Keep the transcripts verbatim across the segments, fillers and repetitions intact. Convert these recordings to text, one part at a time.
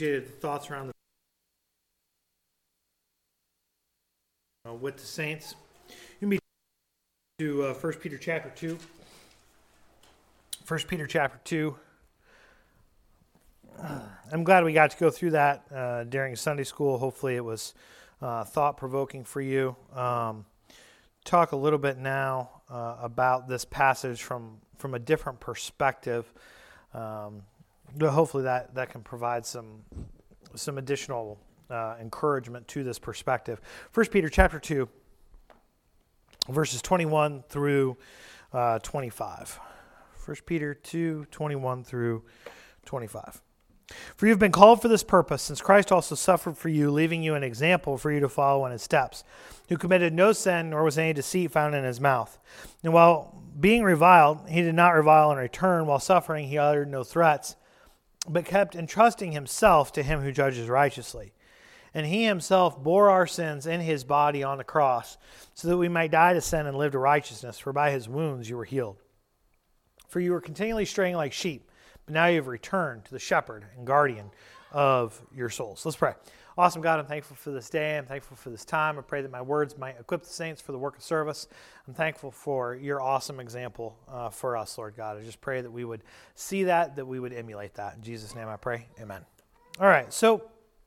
The thoughts around the uh, with the saints. You meet to uh, First Peter chapter two. First Peter chapter two. I'm glad we got to go through that uh, during Sunday school. Hopefully, it was uh, thought provoking for you. Um, talk a little bit now uh, about this passage from from a different perspective. Um, Hopefully that, that can provide some some additional uh, encouragement to this perspective. First Peter chapter two, verses twenty-one through uh, twenty-five. First Peter two, twenty-one through twenty-five. For you have been called for this purpose, since Christ also suffered for you, leaving you an example for you to follow in his steps, who committed no sin, nor was any deceit found in his mouth. And while being reviled, he did not revile in return. While suffering, he uttered no threats, but kept entrusting himself to him who judges righteously. And he himself bore our sins in his body on the cross, so that we might die to sin and live to righteousness, for by his wounds you were healed. For you were continually straying like sheep, but now you have returned to the shepherd and guardian of your souls. Let's pray. Awesome God, I'm thankful for this day. I'm thankful for this time. I pray that my words might equip the saints for the work of service. I'm thankful for your awesome example uh, for us, Lord God. I just pray that we would see that, that we would emulate that. In Jesus' name I pray, amen. All right, so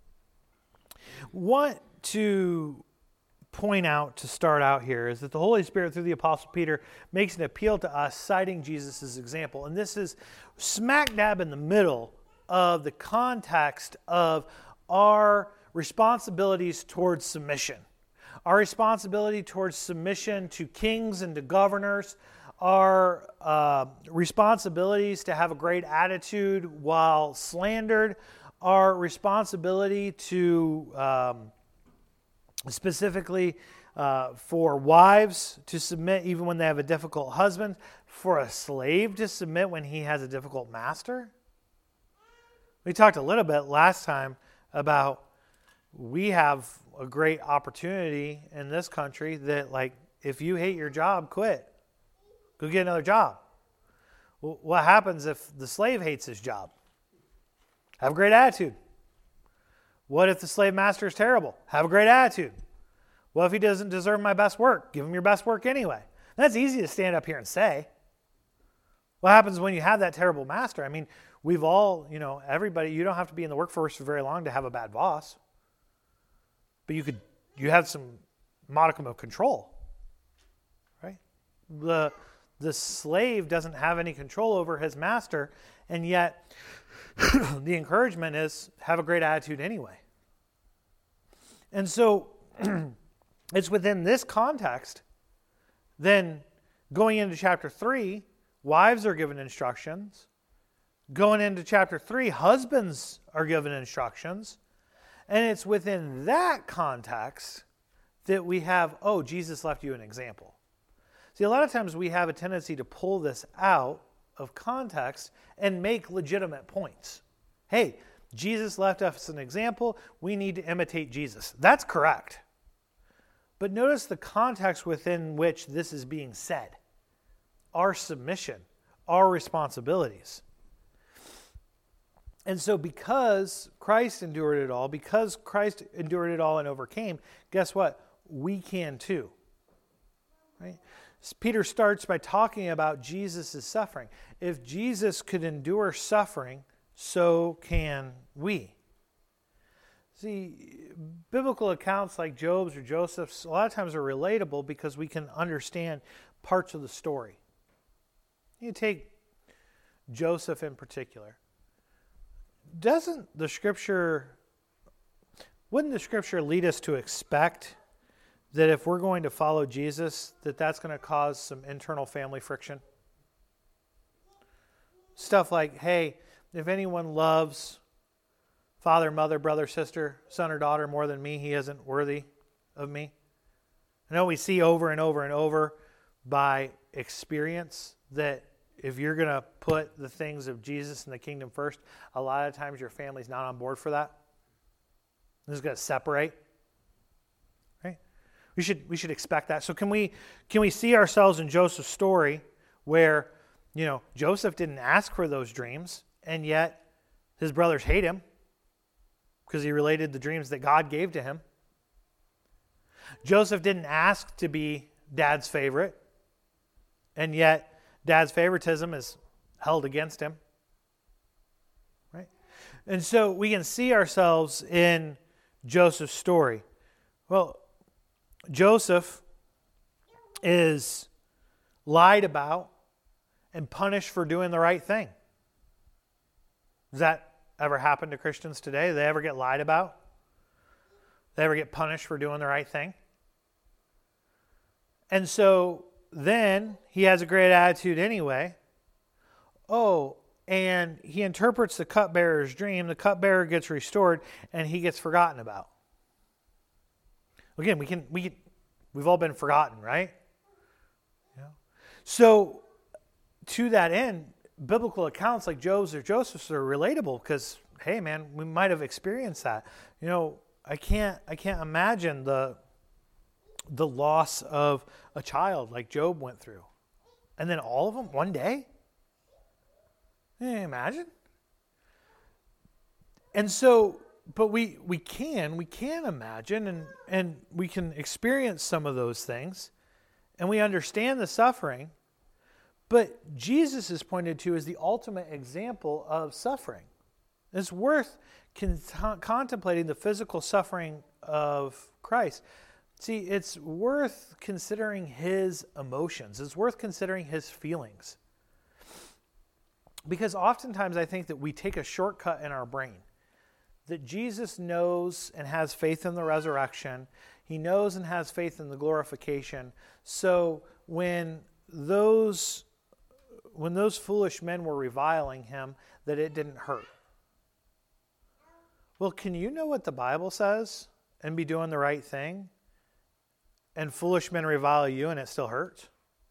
what to point out to start out here is that the Holy Spirit, through the Apostle Peter, makes an appeal to us, citing Jesus' example. And this is smack dab in the middle of the context of our responsibilities towards submission. Our responsibility towards submission to kings and to governors, our uh, responsibilities to have a great attitude while slandered, our responsibility to um, specifically uh, for wives to submit even when they have a difficult husband, for a slave to submit when he has a difficult master. We talked a little bit last time about we have a great opportunity in this country that, like, if you hate your job, quit. Go get another job. Well, what happens if the slave hates his job? Have a great attitude. What if the slave master is terrible? Have a great attitude. What if he doesn't deserve my best work? Give him your best work anyway. That's easy to stand up here and say. What happens when you have that terrible master? I mean, we've all, you know, everybody, you don't have to be in the workforce for very long to have a bad boss. But you could, you have some modicum of control, right? The, the slave doesn't have any control over his master, and yet the encouragement is have a great attitude anyway. And so it's within this context, then going into chapter three, wives are given instructions. Going into chapter three, husbands are given instructions. And it's within that context that we have, oh, Jesus left you an example. See, a lot of times we have a tendency to pull this out of context and make legitimate points. Hey, Jesus left us an example. We need to imitate Jesus. That's correct. But notice the context within which this is being said. Our submission, our responsibilities. And so because Christ endured it all, because Christ endured it all and overcame, guess what? We can too. Right? Peter starts by talking about Jesus' suffering. If Jesus could endure suffering, so can we. See, biblical accounts like Job's or Joseph's a lot of times are relatable because we can understand parts of the story. You take Joseph in particular. Doesn't the scripture, wouldn't the scripture lead us to expect that if we're going to follow Jesus, that that's going to cause some internal family friction? Stuff like, hey, if anyone loves father, mother, brother, sister, son or daughter more than me, he isn't worthy of me. I know we see over and over and over by experience that if you're going to put the things of Jesus and the kingdom first, a lot of times your family's not on board for that. This is going to separate. Right? We should we should expect that. So can we can we see ourselves in Joseph's story where, you know, Joseph didn't ask for those dreams, and yet his brothers hate him. because he related the dreams that God gave to him. Joseph didn't ask to be dad's favorite, and yet dad's favoritism is held against him. Right? And so we can see ourselves in Joseph's story. Well, Joseph is lied about and punished for doing the right thing. Does that ever happen to Christians today? Do they ever get lied about? Do they ever get punished for doing the right thing? And so then he has a great attitude anyway. Oh, and he interprets the cupbearer's dream. The cupbearer gets restored, and he gets forgotten about. Again, we can we can, we've all been forgotten, right? Yeah. So to that end, biblical accounts like Job's or Joseph's are relatable because, hey, man, we might have experienced that. You know, I can't I can't imagine the the loss of a child like Job went through, and then all of them one day. Can you imagine? And so, but we we can we can imagine and and we can experience some of those things, and we understand the suffering. But Jesus is pointed to as the ultimate example of suffering. It's worth con- contemplating the physical suffering of Christ. See, it's worth considering his emotions. It's worth considering his feelings. Because oftentimes I think that we take a shortcut in our brain. That Jesus knows and has faith in the resurrection. He knows and has faith in the glorification. So when those... When those foolish men were reviling him, that it didn't hurt. Well, can you know what the Bible says and be doing the right thing? And foolish men revile you and it still hurts?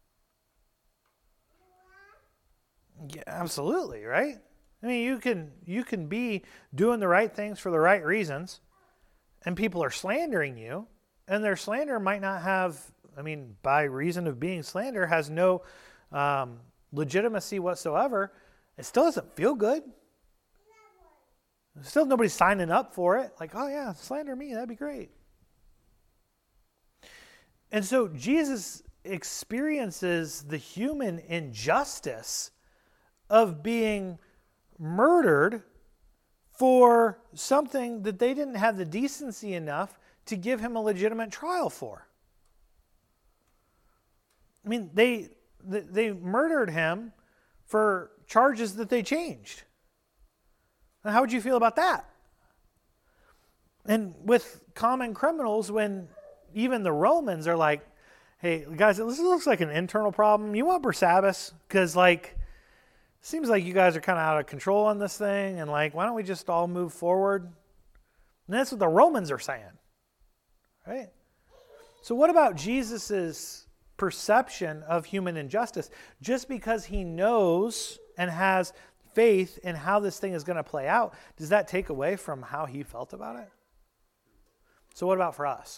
Yeah, absolutely, right? I mean, you can you can be doing the right things for the right reasons, and people are slandering you, and their slander might not have, I mean, by reason of being slander, has no... Um, legitimacy whatsoever. It still doesn't feel good. Still nobody's signing up for it. Like, oh yeah, slander me, that'd be great. And so Jesus experiences the human injustice of being murdered for something that they didn't have the decency enough to give him a legitimate trial for. I mean, they They murdered him for charges that they changed. Now, how would you feel about that? And with common criminals, when even the Romans are like, hey, guys, this looks like an internal problem. You want Barsabbas? Because, like, it seems like you guys are kind of out of control on this thing. And, like, why don't we just all move forward? And that's what the Romans are saying. Right? So what about Jesus's perception of human injustice? Just because he knows and has faith in how this thing is going to play out, does that take away from how he felt about it? So what about for us?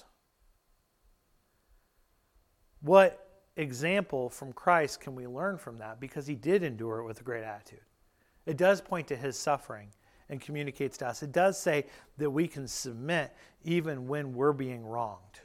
What example from Christ can we learn from that? Because he did endure it with a great attitude. It does point to his suffering and communicates to us. It does say that we can submit even when we're being wronged.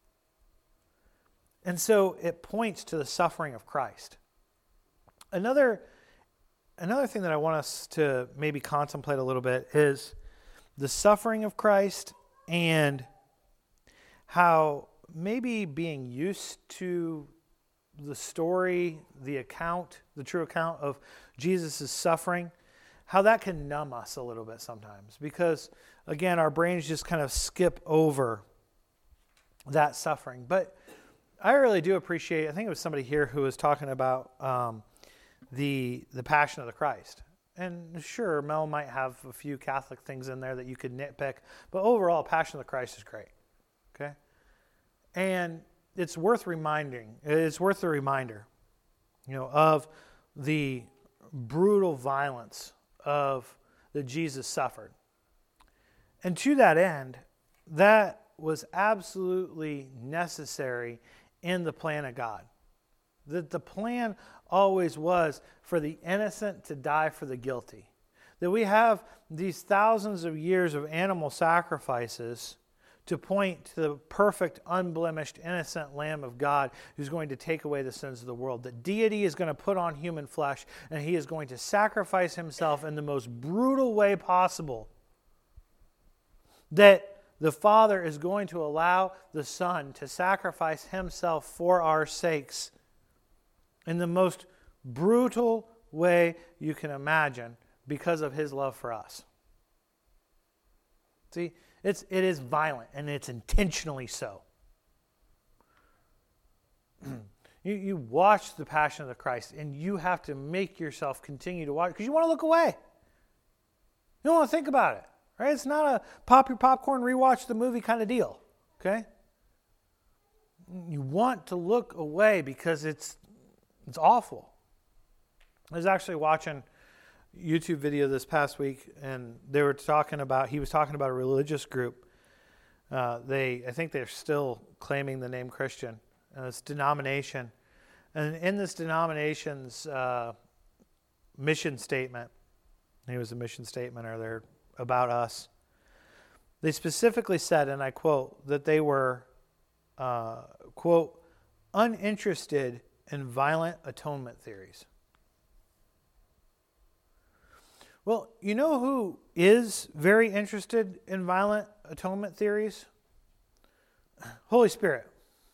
And so it points to the suffering of Christ. Another, another thing that I want us to maybe contemplate a little bit is the suffering of Christ and how maybe being used to the story, the account, the true account of Jesus' suffering, how that can numb us a little bit sometimes. Because, again, our brains just kind of skip over that suffering. But I really do appreciate, I think it was somebody here who was talking about um, the the Passion of the Christ. And sure, Mel might have a few Catholic things in there that you could nitpick, but overall, Passion of the Christ is great. Okay? And it's worth reminding, it's worth the reminder, you know, of the brutal violence of that Jesus suffered. And to that end, that was absolutely necessary in the plan of God. That the plan always was for the innocent to die for the guilty. That we have these thousands of years of animal sacrifices to point to the perfect, unblemished, innocent Lamb of God who's going to take away the sins of the world. That deity is going to put on human flesh, and he is going to sacrifice himself in the most brutal way possible. That the Father is going to allow the Son to sacrifice himself for our sakes in the most brutal way you can imagine because of his love for us. See, it's, it is violent, and it's intentionally so. you, you watch the Passion of the Christ, and you have to make yourself continue to watch because you want to look away. You don't want to think about it. Right? It's not a pop your popcorn, rewatch the movie kind of deal. Okay? You want to look away because it's it's awful. I was actually watching a YouTube video this past week, and they were talking about, he was talking about a religious group. Uh, they, I think they're still claiming the name Christian. Uh, it's denomination. And in this denomination's uh, mission statement, I think it was a mission statement or their about us. They specifically said, and I quote, that they were, uh, quote, uninterested in violent atonement theories. Well, you know who is very interested in violent atonement theories? Holy Spirit.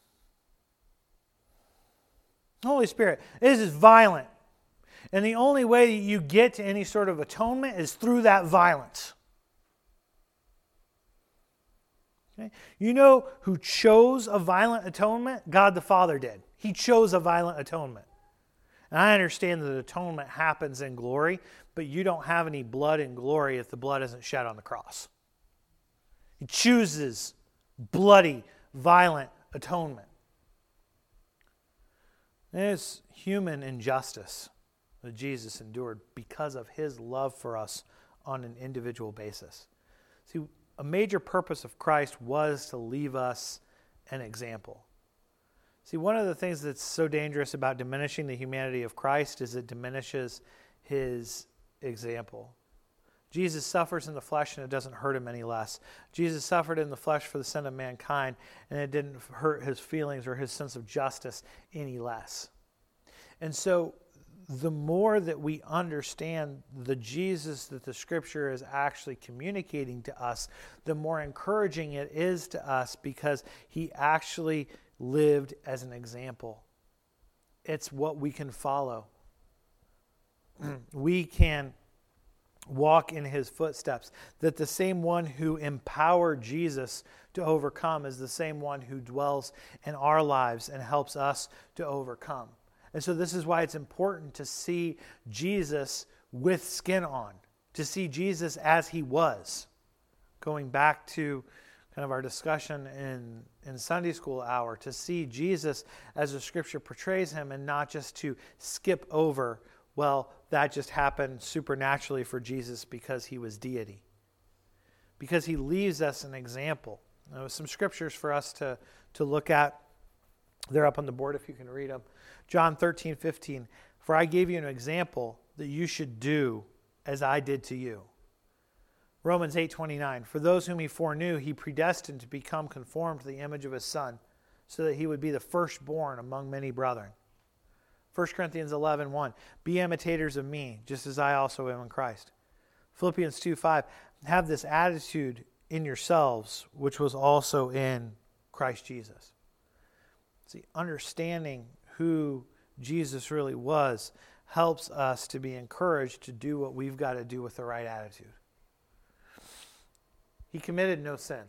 Holy Spirit. This is violent. And the only way that you get to any sort of atonement is through that violence. Okay? You know who chose a violent atonement? God the Father did. He chose a violent atonement. And I understand that atonement happens in glory, but you don't have any blood in glory if the blood isn't shed on the cross. He chooses bloody, violent atonement. There's human injustice that Jesus endured because of his love for us on an individual basis. See, a major purpose of Christ was to leave us an example. See, one of the things that's so dangerous about diminishing the humanity of Christ is it diminishes his example. Jesus suffers in the flesh and it doesn't hurt him any less. Jesus suffered in the flesh for the sin of mankind and it didn't hurt his feelings or his sense of justice any less. And so the more that we understand the Jesus that the Scripture is actually communicating to us, the more encouraging it is to us because he actually lived as an example. It's what we can follow. We can walk in his footsteps. That the same one who empowered Jesus to overcome is the same one who dwells in our lives and helps us to overcome. And so this is why it's important to see Jesus with skin on, to see Jesus as he was. Going back to kind of our discussion in, in Sunday school hour, to see Jesus as the Scripture portrays him and not just to skip over, well, that just happened supernaturally for Jesus because he was deity. Because he leaves us an example. There some scriptures for us to, to look at. They're up on the board if you can read them. John thirteen fifteen. For I gave you an example that you should do as I did to you. Romans eight twenty-nine. For those whom he foreknew, he predestined to become conformed to the image of his Son, so that he would be the firstborn among many brethren. First Corinthians eleven one. Be imitators of me, just as I also am in Christ. Philippians two five. Have this attitude in yourselves, which was also in Christ Jesus. See, understanding who Jesus really was helps us to be encouraged to do what we've got to do with the right attitude. He committed no sin.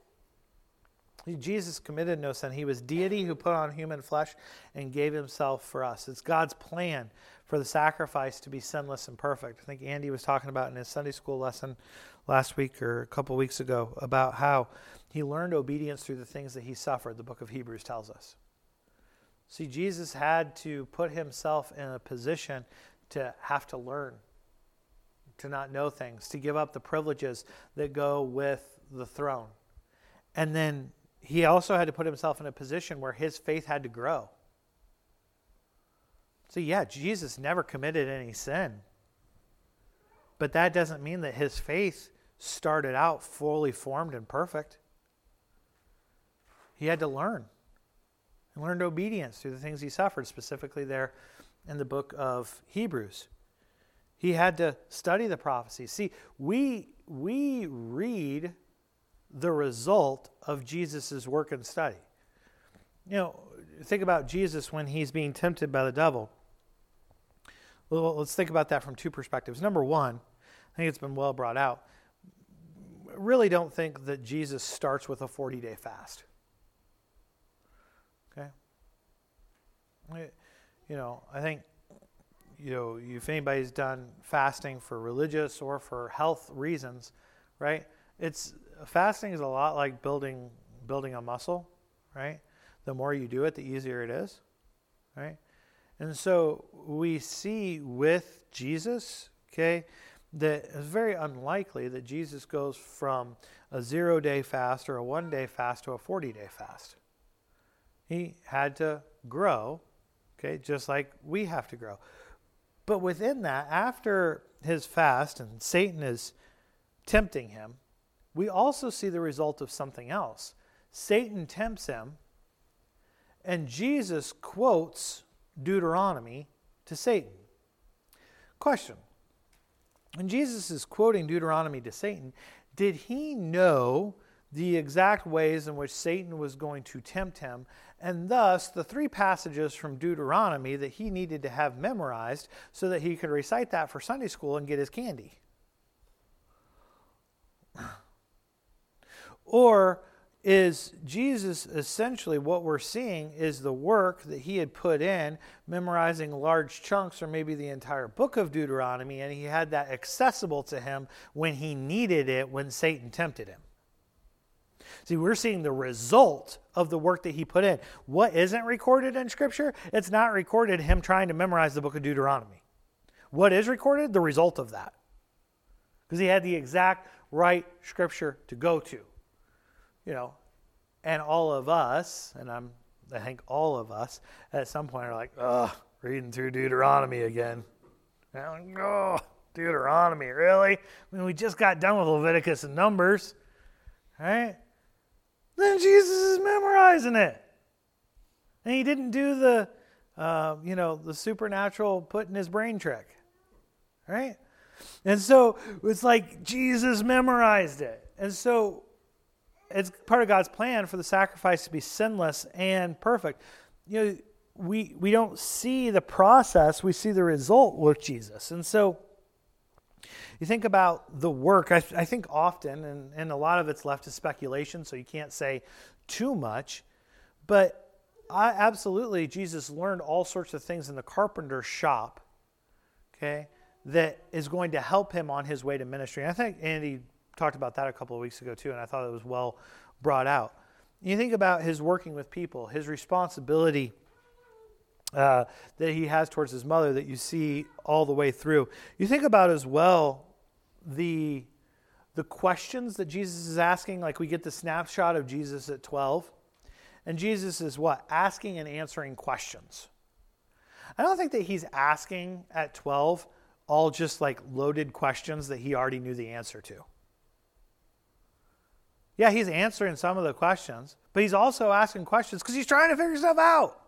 Jesus committed no sin. He was deity who put on human flesh and gave himself for us. It's God's plan for the sacrifice to be sinless and perfect. I think Andy was talking about in his Sunday school lesson last week or a couple weeks ago about how he learned obedience through the things that he suffered, the book of Hebrews tells us. See, Jesus had to put himself in a position to have to learn, to not know things, to give up the privileges that go with the throne. And then he also had to put himself in a position where his faith had to grow. So yeah, Jesus never committed any sin. but that doesn't mean that his faith started out fully formed and perfect. He had to learn. He learned obedience through the things he suffered, specifically there in the book of Hebrews. He had to study the prophecies. See, we, we read the result of Jesus' work and study. You know, think about Jesus when he's being tempted by the devil. Well, let's think about that from two perspectives. Number one, I think it's been well brought out. Really don't think that Jesus starts with a forty-day fast. Okay? You know, I think, you know, if anybody's done fasting for religious or for health reasons, right? It's fasting is a lot like building building a muscle, right? The more you do it, the easier it is, right? And so we see with Jesus, okay, that it's very unlikely that Jesus goes from a zero-day fast or a one-day fast to a forty-day fast. He had to grow, okay, just like we have to grow. But within that, after his fast and Satan is tempting him, we also see the result of something else. Satan tempts him, and Jesus quotes Deuteronomy to Satan. Question. When Jesus is quoting Deuteronomy to Satan, did he know the exact ways in which Satan was going to tempt him, and thus the three passages from Deuteronomy that he needed to have memorized so that he could recite that for Sunday school and get his candy? Or is Jesus essentially what we're seeing is the work that he had put in, memorizing large chunks or maybe the entire book of Deuteronomy, and he had that accessible to him when he needed it when Satan tempted him? See, we're seeing the result of the work that he put in. What isn't recorded in Scripture? It's not recorded him trying to memorize the book of Deuteronomy. What is recorded? The result of that. Because he had the exact right Scripture to go to. You know, and all of us, and I'm, I think all of us, at some point are like, ugh, reading through Deuteronomy again. And I'm like, oh, Deuteronomy, really? I mean, we just got done with Leviticus and Numbers, right? Then Jesus is memorizing it. And he didn't do the, uh, you know, the supernatural put in his brain trick, right? And so it's like Jesus memorized it. And so it's part of God's plan for the sacrifice to be sinless and perfect. You know, we we don't see the process, we see the result with Jesus. And so you think about the work, I, I think often, and, and a lot of it's left to speculation, so you can't say too much, but I, absolutely Jesus learned all sorts of things in the carpenter's shop, okay, that is going to help him on his way to ministry. And I think Andy talked about that a couple of weeks ago too, and I thought it was well brought out. You think about his working with people, his responsibility uh, that he has towards his mother that you see all the way through. You think about as well the the questions that Jesus is asking. Like we get the snapshot of Jesus at twelve, and Jesus is what? Asking and answering questions. I don't think that he's asking at twelve all just like loaded questions that he already knew the answer to. Yeah, he's answering some of the questions, but he's also asking questions because he's trying to figure stuff out.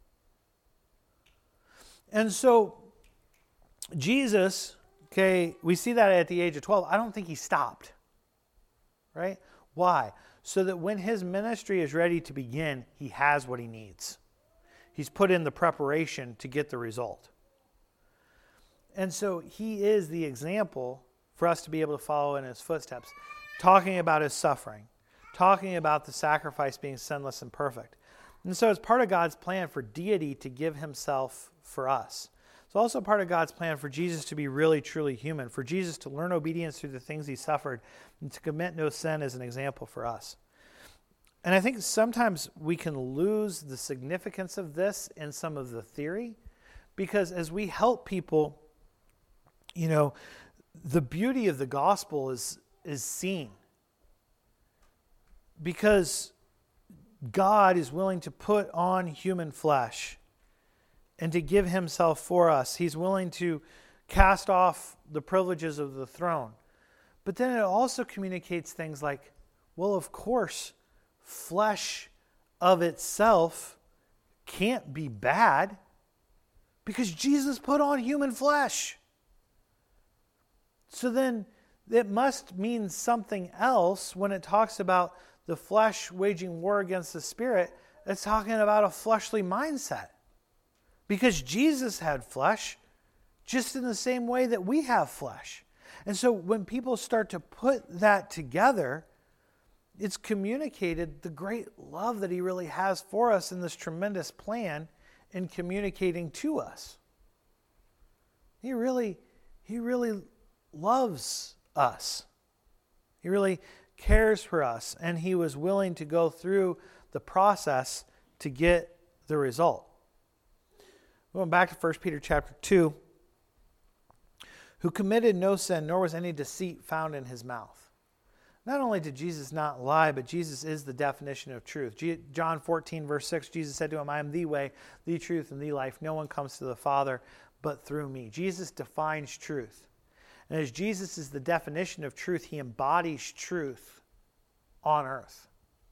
And so Jesus, okay, we see that at the age of twelve. I don't think he stopped, right? Why? So that when his ministry is ready to begin, he has what he needs. He's put in the preparation to get the result. And so he is the example for us to be able to follow in his footsteps. Talking about his suffering, talking about the sacrifice being sinless and perfect. And so it's part of God's plan for deity to give himself for us. It's also part of God's plan for Jesus to be really, truly human, for Jesus to learn obedience through the things he suffered, and to commit no sin as an example for us. And I think sometimes we can lose the significance of this in some of the theory, because as we help people, you know, the beauty of the gospel is is seen because God is willing to put on human flesh and to give himself for us. He's willing to cast off the privileges of the throne. But then it also communicates things like, well, of course, flesh of itself can't be bad because Jesus put on human flesh. So then it must mean something else when it talks about the flesh waging war against the spirit. It's talking about a fleshly mindset. Because Jesus had flesh just in the same way that we have flesh. And so when people start to put that together, it's communicated the great love that he really has for us in this tremendous plan in communicating to us. He really, he really loves us. He really cares for us, and he was willing to go through the process to get the result. Going back to First Peter chapter two, who committed no sin, nor was any deceit found in his mouth. Not only did Jesus not lie, but Jesus is the definition of truth. John fourteen, verse six, Jesus said to him, I am the way, the truth, and the life. No one comes to the Father but through me. Jesus defines truth. And as Jesus is the definition of truth, he embodies truth on earth.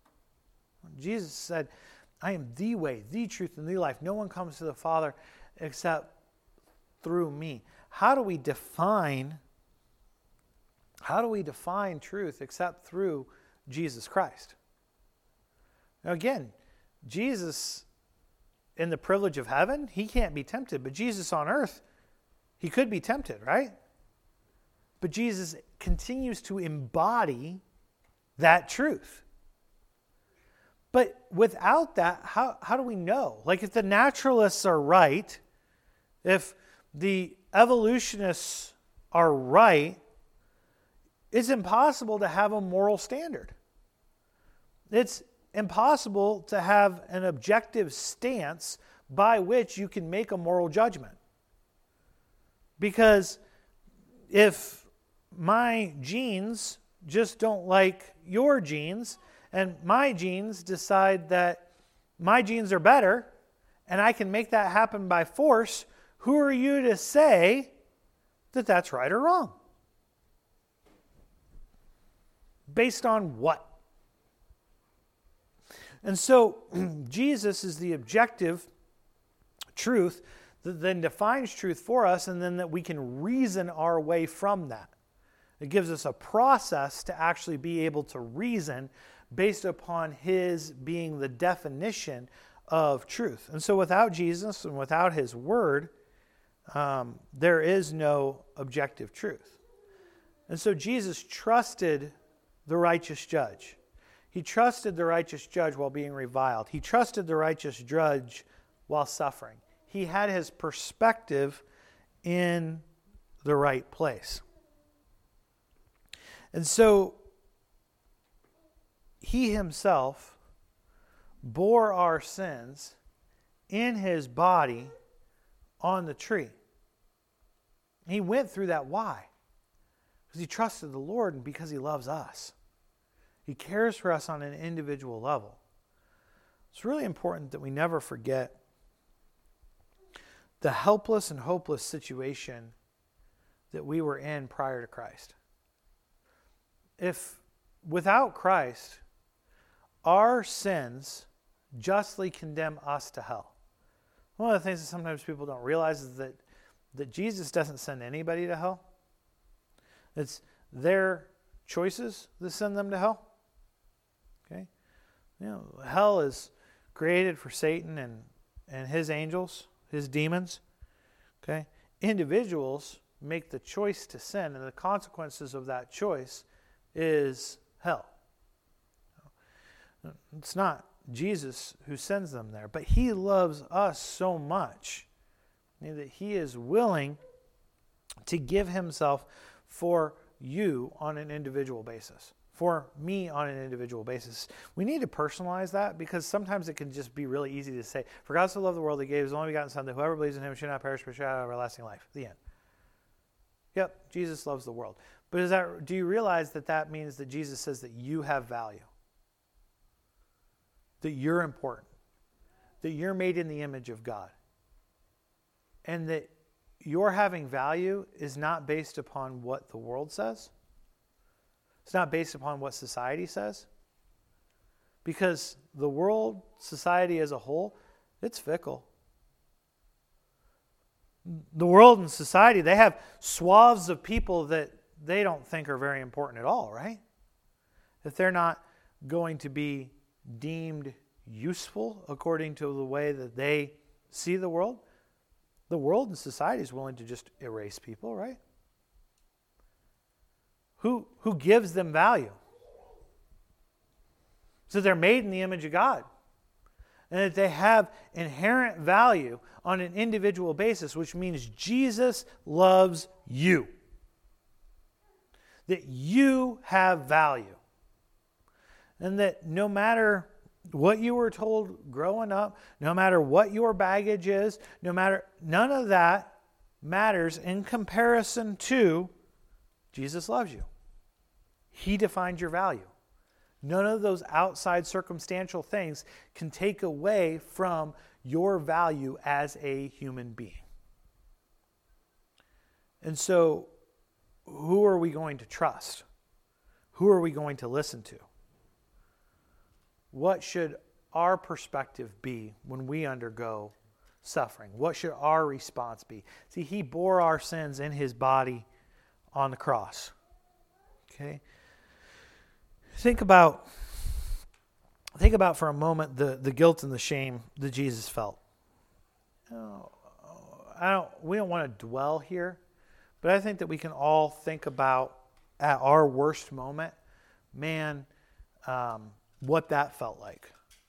Jesus said, I am the way, the truth, and the life. No one comes to the Father except through me. How do we define, how do we define truth except through Jesus Christ? Now again, Jesus in the privilege of heaven, he can't be tempted. But Jesus on earth, he could be tempted, right? But Jesus continues to embody that truth. But without that, how, how do we know? Like if the naturalists are right, if the evolutionists are right, it's impossible to have a moral standard. It's impossible to have an objective stance by which you can make a moral judgment. Because if my genes just don't like your genes, and my genes decide that my genes are better, and I can make that happen by force, who are you to say that that's right or wrong? Based on what? And so Jesus is the objective truth that then defines truth for us, and then that we can reason our way from that. It gives us a process to actually be able to reason based upon his being the definition of truth. And so without Jesus and without his word, um, there is no objective truth. And so Jesus trusted the righteous judge. He trusted the righteous judge while being reviled. He trusted the righteous judge while suffering. He had his perspective in the right place. And so he himself bore our sins in his body on the tree. He went through that. Why? Because he trusted the Lord and because he loves us. He cares for us on an individual level. It's really important that we never forget the helpless and hopeless situation that we were in prior to Christ. If without Christ, our sins justly condemn us to hell. One of the things that sometimes people don't realize is that, that Jesus doesn't send anybody to hell. It's their choices that send them to hell. Okay? You know, hell is created for Satan and, and his angels, his demons. Okay? Individuals make the choice to sin, and the consequences of that choice is hell. It's not Jesus who sends them there, but he loves us so much that he is willing to give himself for you on an individual basis, for me on an individual basis. We need to personalize that because sometimes it can just be really easy to say, for God so loved the world, he gave his only begotten Son, that whoever believes in him should not perish but should have everlasting life. The end. Yep, Jesus loves the world. But is that, do you realize that that means that Jesus says that you have value? That you're important? That you're made in the image of God? And that your having value is not based upon what the world says. It's not based upon what society says. Because the world, society as a whole, it's fickle. The world and society, they have swaths of people that they don't think are very important at all, right? If they're not going to be deemed useful according to the way that they see the world, the world and society is willing to just erase people, right? Who, who gives them value? So they're made in the image of God. And that they have inherent value on an individual basis, which means Jesus loves you. That you have value. And that no matter what you were told growing up, no matter what your baggage is, no matter, none of that matters in comparison to Jesus loves you. He defines your value. None of those outside circumstantial things can take away from your value as a human being. And so, who are we going to trust? Who are we going to listen to? What should our perspective be when we undergo suffering? What should our response be? See, he bore our sins in his body on the cross. Okay? Think about, think about for a moment the, the guilt and the shame that Jesus felt. Oh, I don't, we don't want to dwell here, but I think that we can all think about at our worst moment, man, um, what that felt like.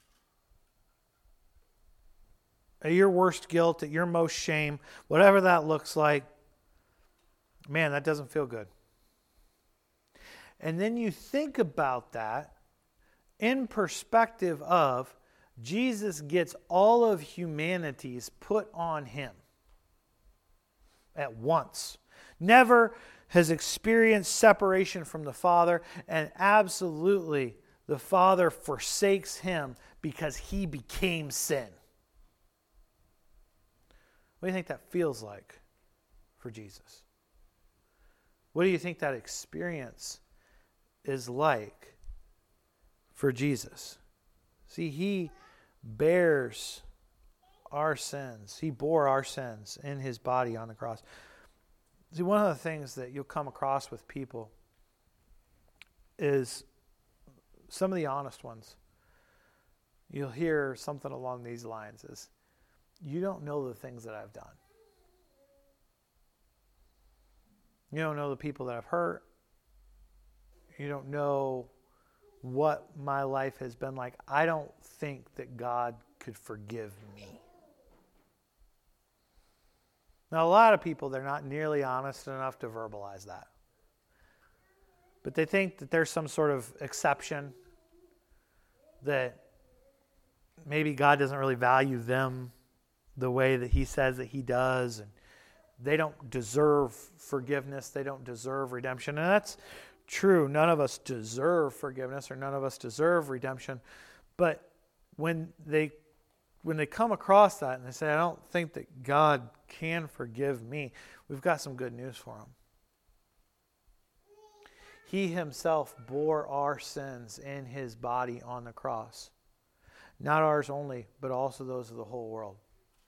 At your worst guilt, at your most shame, whatever that looks like, man, that doesn't feel good. And then you think about that in perspective of Jesus gets all of humanity's put on him at once. Never has experienced separation from the Father, and absolutely the Father forsakes him because he became sin. What do you think that feels like for Jesus? What do you think that experience is like for Jesus? See, he bears our sins. He bore our sins in his body on the cross. See, one of the things that you'll come across with people is some of the honest ones. You'll hear something along these lines is, you don't know the things that I've done. You don't know the people that I've hurt. You don't know what my life has been like. I don't think that God could forgive me. Now, a lot of people, they're not nearly honest enough to verbalize that. But they think that there's some sort of exception, that maybe God doesn't really value them the way that he says that he does, and they don't deserve forgiveness, they don't deserve redemption. And that's true. None of us deserve forgiveness, or none of us deserve redemption. But when they when they come across that and they say, I don't think that God can forgive me, we've got some good news for them. He himself bore our sins in his body on the cross. Not ours only, but also those of the whole world.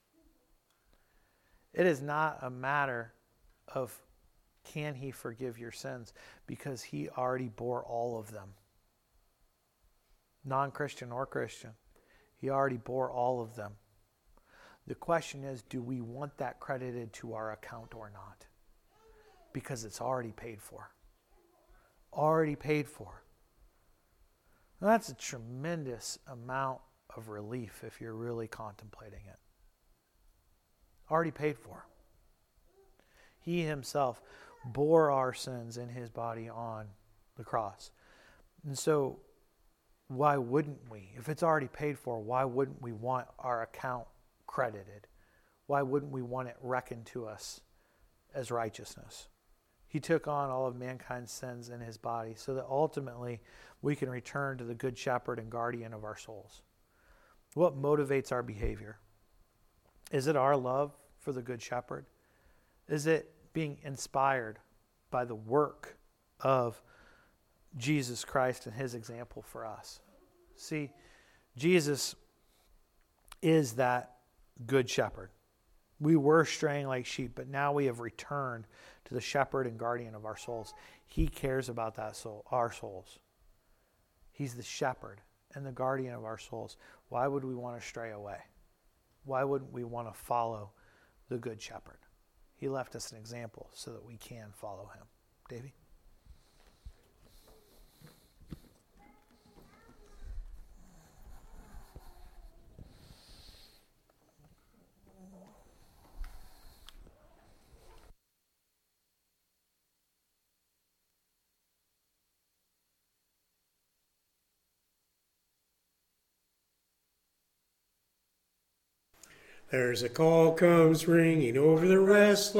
It is not a matter of can he forgive your sins, because he already bore all of them. Non-Christian or Christian, he already bore all of them. The question is, do we want that credited to our account or not? Because it's already paid for. Already paid for. Now, that's a tremendous amount of relief if you're really contemplating it. Already paid for. He himself bore our sins in his body on the cross. And so, why wouldn't we? If it's already paid for, why wouldn't we want our account credited? Why wouldn't we want it reckoned to us as righteousness? He took on all of mankind's sins in his body so that ultimately we can return to the good shepherd and guardian of our souls. What motivates our behavior? Is it our love for the good shepherd? Is it being inspired by the work of Jesus Christ and his example for us? See, Jesus is that good shepherd. We were straying like sheep, but now we have returned to the shepherd and guardian of our souls. He cares about that soul, our souls. He's the shepherd and the guardian of our souls. Why would we want to stray away? Why wouldn't we want to follow the good shepherd? He left us an example so that we can follow him. Davey? There's a call comes ringing over the restless